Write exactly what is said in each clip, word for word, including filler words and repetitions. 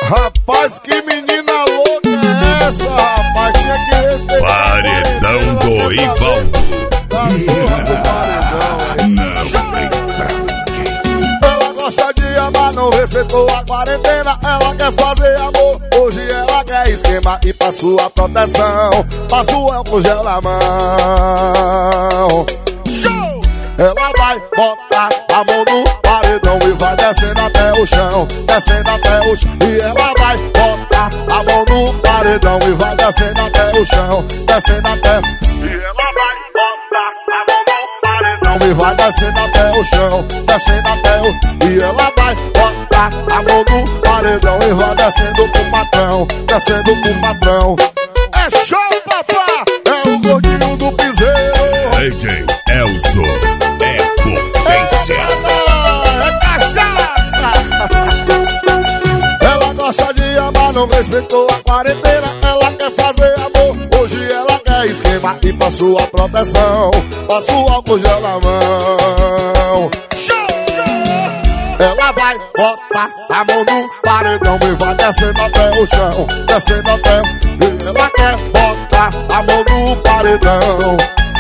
Rapaz, que menina louca é essa, rapaz? Tinha que respeitar. Paredão do Ivaldo. Tá surra do paredão, hein? Não. Ela gosta de amar, não respeitou a quarentena. Ela quer fazer amor, hoje ela quer esquema. E pra sua proteção, passa o álcool gel na mão. Show! Ela vai botar a mão no paredão e vai descendo até o chão, descendo até o chão. E ela vai botar a mão no paredão e vai descendo até o chão, descendo até. E ela vai botar a mão no paredão e vai descendo até o chão, descendo até o. E ela vai botar a mão no paredão e vai descendo pro patrão, descendo pro patrão. É show, papá! É o gordinho do piseiro. D J Elzo é potência. É cachaça! Ela gosta de amar, não respeitou a quarentena. Ela quer fazer amor, hoje ela quer esquema. E pra sua proteção, passa o álcool gel na mão. Show! Ela vai botar a mão no paredão e vai descendo até o chão, descendo até o. E ela quer botar a mão no paredão.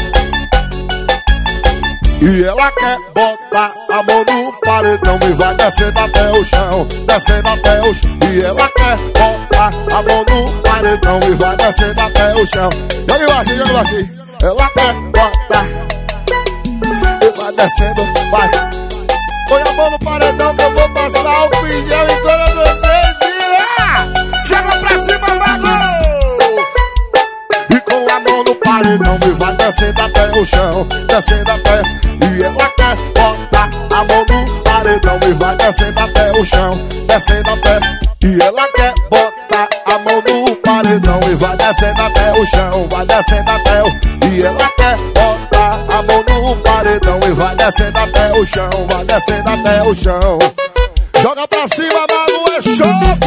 E ela quer botar a mão no paredão e vai descendo até o chão, descendo até o chão. E ela quer botar a mão no paredão e vai descendo até o chão. Joga embaixo, joga embaixo. Ela quer botar e vai descendo, vai. Põe a mão no paredão que eu vou passar o pinhão em todas vocês. Vira! Chega pra cima, mago! E com a mão no paredão e vai descendo até o chão, descendo até. E ela quer botar a mão no paredão e vai descendo até o chão, descendo até. E ela quer botar a mão no paredão e vai descendo até o chão, vai descendo até o. E ela quer botar a mão no paredão e vai descendo até o chão, vai descendo até o chão. Joga pra cima, mago, é show!